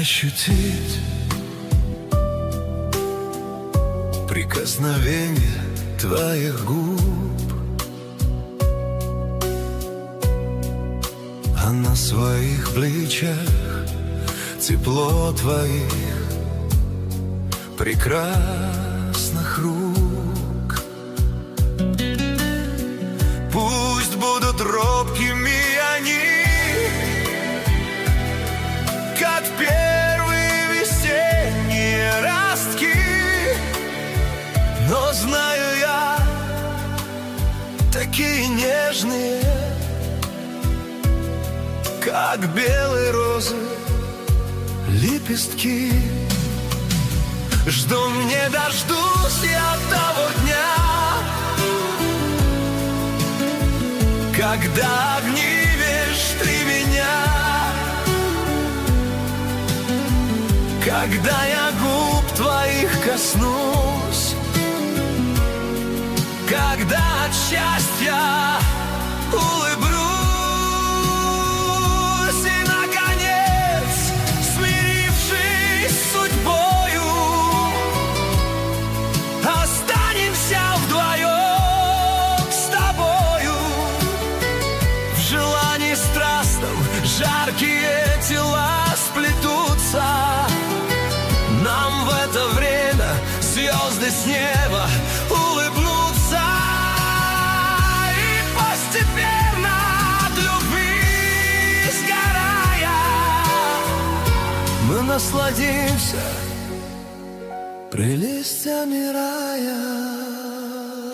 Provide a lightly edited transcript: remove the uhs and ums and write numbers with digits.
ощутить прикосновение твоих губ, а на своих плечах тепло твоих прекрасных рук. Пусть будут робкими они, как первые весенние ростки, но знаю я, такие нежные, как белые розы лепестки. Жду, не дождусь я того дня, когда обнимешь ты меня, когда я губ твоих коснусь, когда от счастья улыбнусь. И, наконец, смирившись с судьбою, останемся вдвоем с тобою. В желании страстном жаркие тела сплетутся. Нам в это время звезды с неба улыбнутся. И постепенно от любви сгорая, мы насладимся прелестями рая.